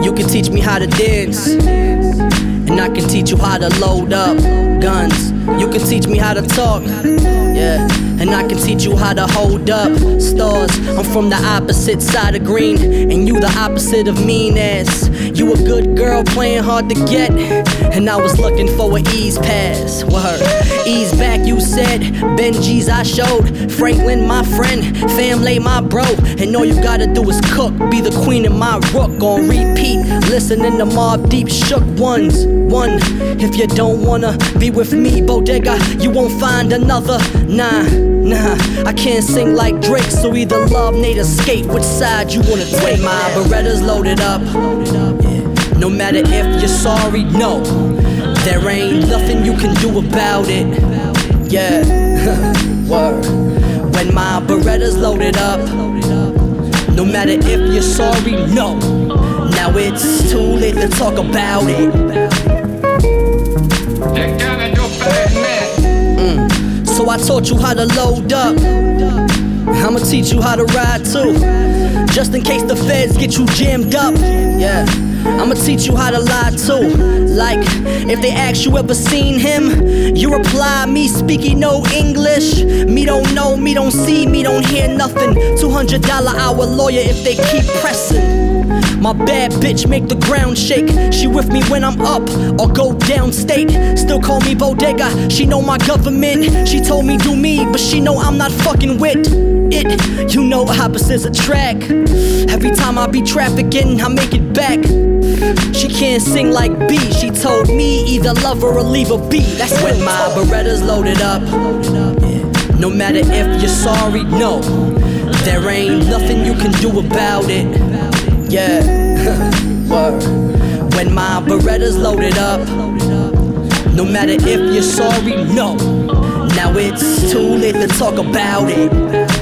You can teach me how to dance, and I can teach you how to load up guns. You can teach me how to talk, yeah, and I can teach you how to hold up stars. I'm from the opposite side of green, and you the opposite of mean ass. You a good girl playing hard to get, and I was looking for an ease pass. Word, ease back you said, Benji's I showed, Franklin my friend, family my bro, and all you gotta do is cook, be the queen of my rook on repeat, listening to Mobb Deep shook ones. One, if you don't wanna be with me, Bodega, you won't find another. Nah, I can't sing like Drake, so either love, Nate, or skate. Which side you wanna take? My Beretta's loaded up, yeah. No matter if you're sorry, no, there ain't nothing you can do about it, yeah. Word. When my Beretta's loaded up, no matter if you're sorry, no, now it's too late to talk about it. So I taught you how to load up, I'ma teach you how to ride too, just in case the feds get you jammed up, yeah. I'ma teach you how to lie too. Like, if they ask you ever seen him, you reply, me speaking no English. Me don't know, me don't see, me don't hear nothing. $200 hour lawyer if they keep pressing. My bad bitch make the ground shake. She with me when I'm up or go downstate. Still call me Bodega, she know my government. She told me do me, but she know I'm not fucking with it. You know opposites attract. Every time I be trafficking, I make it back. She can't sing like B, she told me either love her or leave her be. That's when my Beretta's loaded up, yeah. No matter if you're sorry, no, there ain't nothing you can do about it, yeah. Word. When my Beretta's loaded up, no matter if you're sorry, no, now it's too late to talk about it.